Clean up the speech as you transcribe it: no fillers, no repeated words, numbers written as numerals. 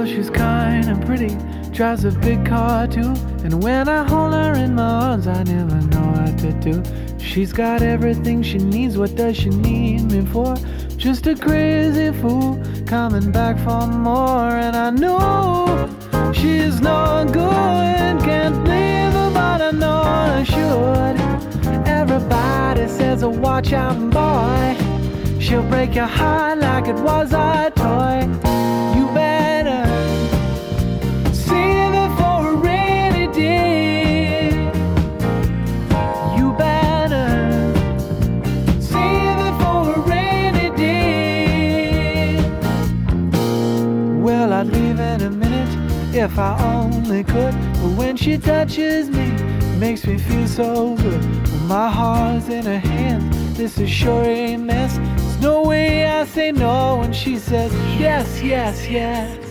Well, she's kinda pretty, drives a big car too. And when I hold her in my arms, I never know what to do. She's got everything she needs, what does she need me for? Just a crazy fool, coming back for more. And I know she's no good, can't leave her, but I know I should. Everybody says, oh, watch out, boy, she'll break your heart like it was a toy. You better save it for a rainy day. You better save it for a rainy day. Well, I'd leave in a minute if I only could, but when she touches me, it makes me feel so good. When my heart's in her hands, this is sure a mess. There's no way I say no when she says yes, yes, yes.